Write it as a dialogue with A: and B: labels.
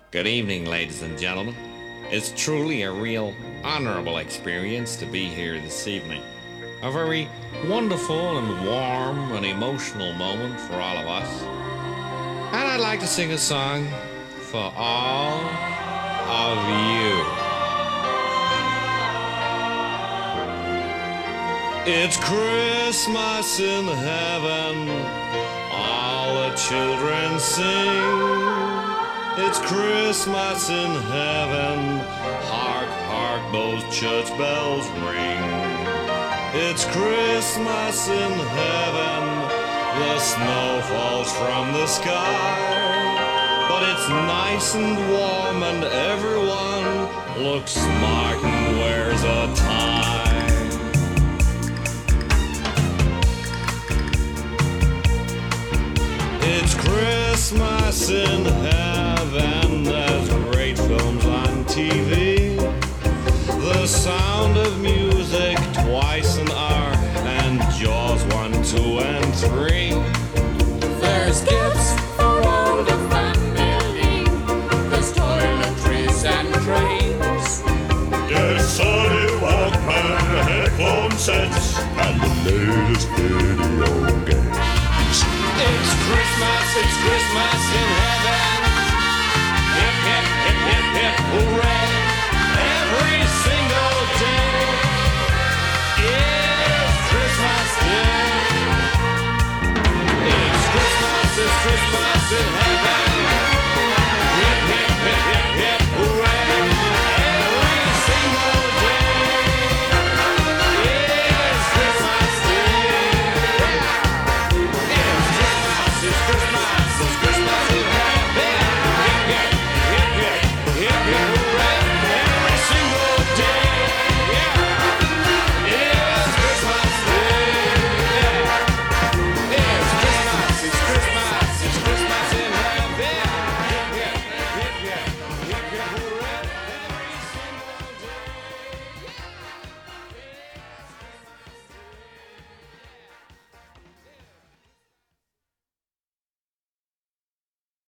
A: Good evening, ladies and gentlemen. It's truly a real honorable experience to be here this evening. A very wonderful and warm and emotional moment for all of us. And I'd like to sing a song for all of you. It's Christmas in heaven, all the children sing. It's Christmas in heaven, hark, hark, those church bells ring. It's Christmas in heaven, the snow falls from the sky. But it's nice and warm and everyone looks smart and wears a tie. It's Christmas in heaven, there's great films on TV. The Sound of Music, Twice an Hour, and Jaws 1, 2, and 3.
B: There's gifts for all the family, there's toiletries and trains.
C: There's Sony Walkman, headphone sets, and the latest video games.
A: It's Christmas in heaven. Hip, hip, hip, hip, hip, hooray.